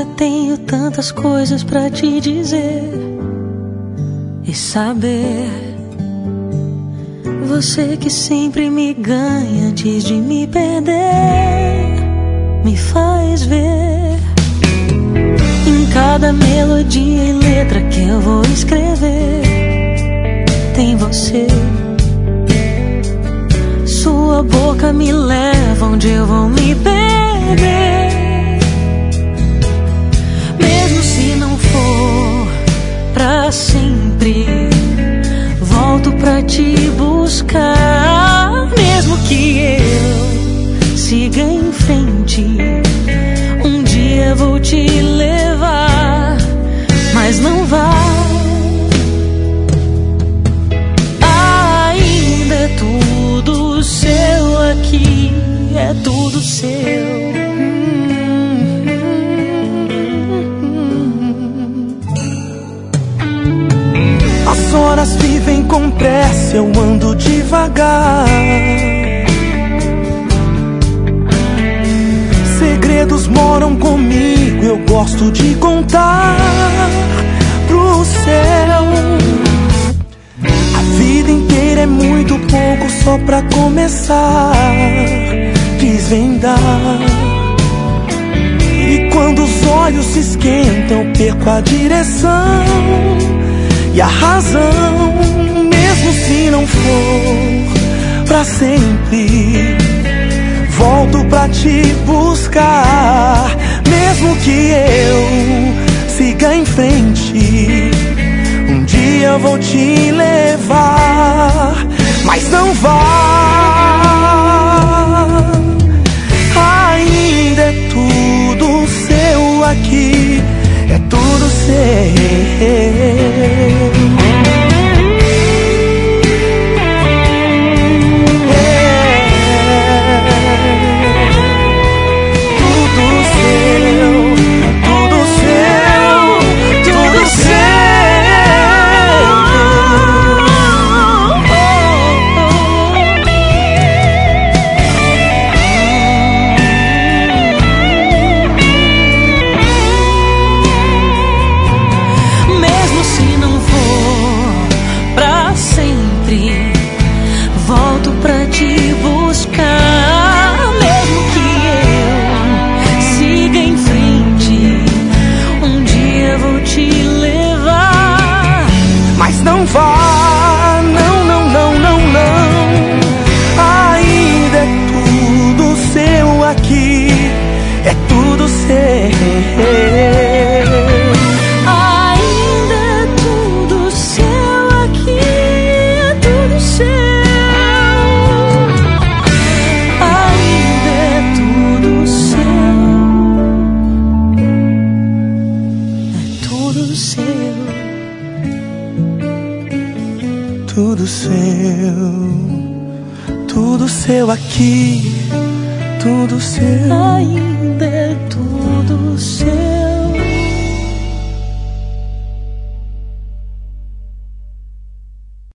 Ainda tenho tantas coisas pra te dizer e saber. Você que sempre me ganha antes de me perder, me faz ver em cada melodia e letra que eu vou escrever, tem você. Sua boca me leva onde eu vou me perder. Mesmo se não for pra sempre, volto pra te buscar. Mesmo que eu siga em frente, um dia vou te levar, mas não vai. Ainda é tudo seu aqui, é tudo seu. As horas vivem com pressa, eu ando devagar. Segredos moram comigo, eu gosto de contar pro céu. A vida inteira é muito pouco só pra começar, desvendar. E quando os olhos se esquentam, eu perco a direção e a razão. Mesmo se não for pra sempre, volto pra te buscar. Mesmo que eu siga em frente, um dia eu vou te levar, mas não vá. Ainda é tudo seu aqui, é tudo seu. Volto pra te buscar. Mesmo que eu siga em frente, um dia vou te levar, mas não vá, não, não, não, não, não. Ainda é tudo seu aqui, é tudo seu. Tudo seu, tudo seu aqui, tudo seu. Ainda é tudo seu.